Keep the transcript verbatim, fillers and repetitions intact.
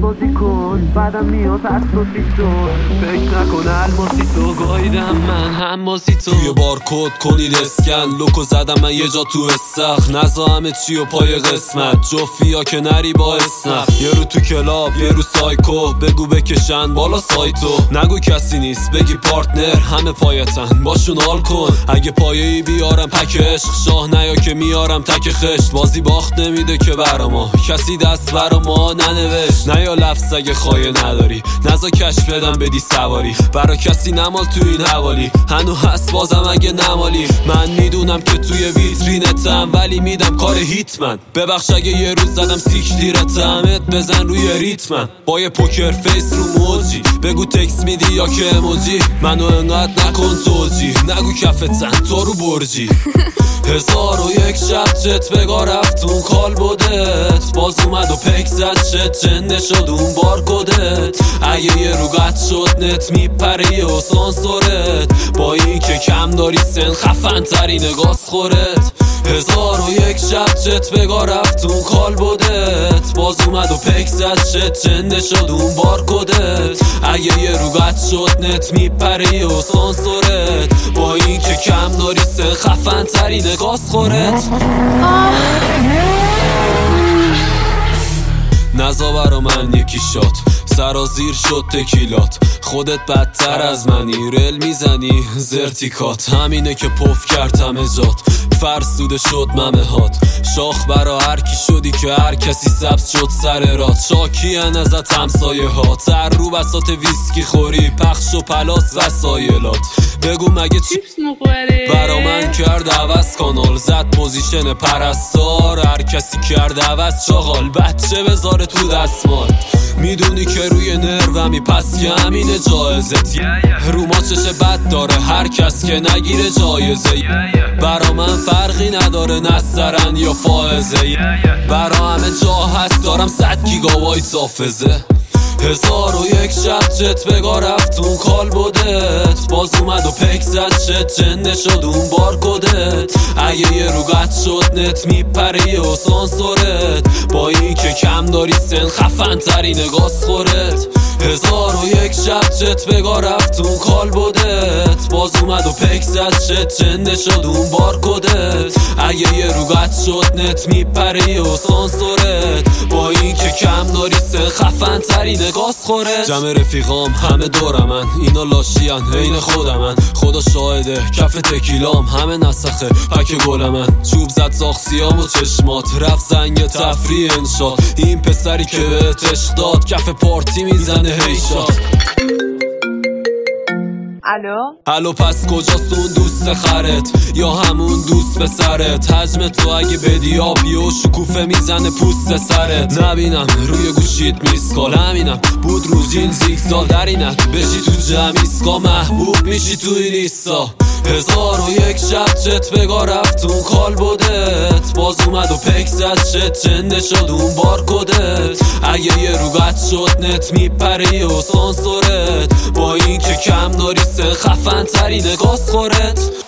بازی کن بعدم میاد اساسی تو فکر نکن الماسی تو گاییدم من هماسی تو توی بارکود کنید اسکن لوکو زدم من یه جا تو استخ نزا همه چی و پای قسمت جفیا که نری با اسنپ یه رو تو کلاب یه رو سایکو بگو بکشن بالا سایتو نگو کسی نیست بگی پارتنر همه پایتن باشون حال کن اگه پایه‌ای بیارم پک عشق شاه نیا که میارم تک خشت بازی باخت نمیده که برا ما کسی دست برا ما ننوشت نیا لفظ اگه خواهی نداری نزا کش بدم بدی سواری برا کسی نمال تو این حوالی هنو هست بازم اگه نمالی من میدونم که توی ویترینتم ولی میدم کار هیتمن ببخش اگه یه روز زدم سیک دیرتم ات بزن روی ریتمن با یه پوکر فیس رو موجی بگو تکس میدی یا که اموجی منو انقدر نکن توجی نگو کفتن تو رو برجی هزار و یک شب چت بگاه رفت اون کال بودت باز اومد و پک زد شد چنده شد اون بار کدت اگه یه رو قد شد نت میپره یه و سانسورت با این که کم داری سن خفن ترین گاز خورت هزار و یک شب چت بگاه رفت اون کال بودت باز اومد و پک زد شد چنده شد اون بار کدت اگه یه رو قد شد نت میپره یه و سانسورت با این که کم داری سن خفن ترین گاز خورت نزا برا من یکی شات سرازیر شد تکیلات خودت بدتر از منی رل میزنی زرتیکات همینه که پف کرد همه جات فرسوده شد ممه هات شاخ برا هر کی شدی که هر کسی سبز شد سر رات شاکی ان ازت همسایه ها تر رو بسات ویسکی خوری پخش و پلاس وسایلات بگو مگه چی برا من کرد عوض کانال زد پوزیشن پرستار هر کسی کرد عوض چاغال بچه بذاره تو دستمال میدونی که روی نرومی پس که همینه جایزت رو ما چشه بد داره هر کس که نگیره جایزه برا من فرقی نداره نسترن یا فائزه برا همه جا هست دارم صد گیگابایت حافظه هزار و یک شب چت بگاه رفت اون کال بودت باز اومد و پک زد شد چنده شد اون بار کدت اگه یه رو قد شد نت میپره یه و سانسورت با این که کم داری سن خفن ترین گاز خورت هزار و یک شب چت بگاه رفت اون کال بودت باز اومد و پک زد شد چنده شد اون بار کدت اگه یه رو قد شد نت میپره یه و سانسورت با این که کم داری سن خفن ترین گاز خورت جمع رفیقام همه دورمن اینا لاشیان عین خودمن خدا شاهده کف تکیلام همه نسخه حک گل من چوب زد ساخسیام و چشمات رفت زنگ تفریح انشاد این پسری که بهت عشق داد کف پارتی میزنه هیشات الو الو پس کجاست اون دوست خرت یا همون دوست پسرت حجم تو اگه بدی آبی و شکوفه میزنه پوست سرت نبینم روی گوشید میسکال همینم بود رو جین زیگزال در اینت بشی تو جمعیسکا محبوب میشی تو این ایستا هزار و یک شب چت بگاه رفت اون کال بودت باز اومد و پک زد شد چنده شد اون بار کدت اگه یه رو قد شد نت میپره یه و سانسورت با این که کم داری سن خفن ترین گاز خورت